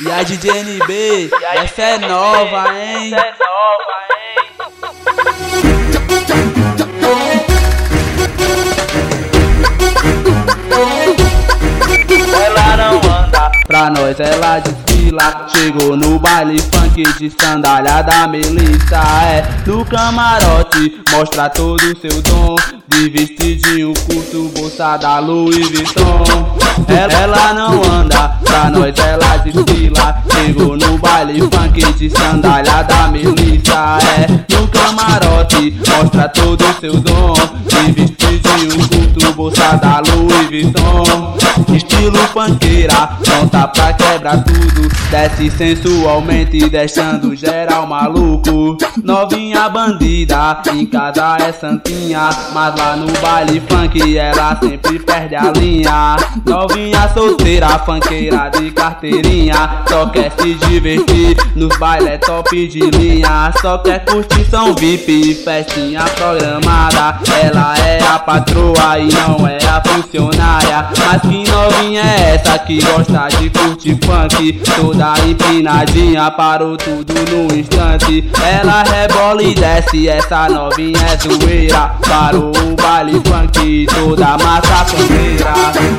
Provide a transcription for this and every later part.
E a DJ NB, essa é nova, hein? Ela não anda, Pra nós ela desfila, chegou no baile funk de sandália da Melissa. É no camarote, mostra todo o seu dom, de vestidinho curto, bolsa da Louis Vuitton. Ela não anda, pra nós ela desfila, chegou no baile funk de sandália da Melissa. É no camarote, mostra todo o seu dom, de vestidinho curto, bolsa da Louis Vuitton. Estilo funkeira, pronta pra quebrar tudo, desce sensualmente, deixando geral maluco. Novinha bandida, em casa é santinha, mas lá no baile funk ela sempre perde a linha. Novinha solteira, funkeira de carteirinha, só quer se divertir, nos bailes top de linha. Só quer curtição VIP, festinha programada, ela é a patroa e não é a funcionária. Mas que novinha é essa que gosta de curtir funk, toda empinadinha, parou tudo no instante. Ela rebola e desce, essa novinha é zoeira, parou o baile funk, toda massa funkeira.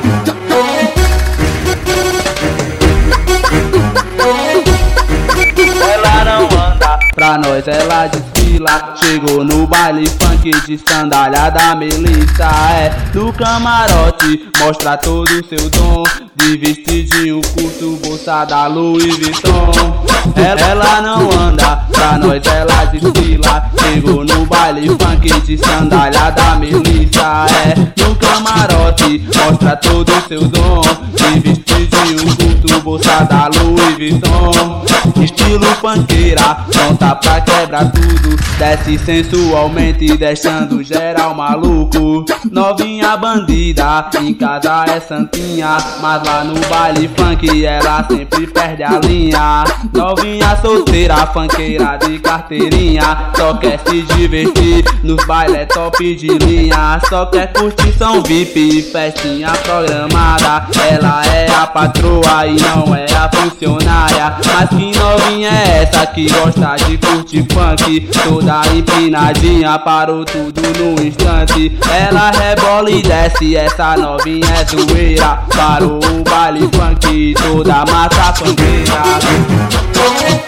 ela não anda, Pra nós ela desfila, chegou no baile funk de sandália da Melissa. É no camarote, mostra todo o seu dom, de vestidinho curto, bolsa da Louis Vuitton. Ela não anda, pra nós ela desfila, chegou no baile funk de sandália da Melissa. É no camarote, mostra todo o seu dom, de vestidinho curto, bolsa da Louis Vuitton. Estilo funkeira, pronta pra quebrar tudo, desce sensualmente, deixando geral maluco. Novinha bandida, em casa é santinha, mas lá no baile funk ela sempre perde a linha. Novinha solteira, funkeira de carteirinha, só quer se divertir, nos bailes top de linha. Só quer curtição VIP, festinha programada, ela é a patroa e não é a funcionária. Mas que novinha é essa que gosta de curtir funk, toda empinadinha, parou tudo no instante. Ela rebola e desce, essa novinha é zoeira, parou o baile funk, toda massa funkeira.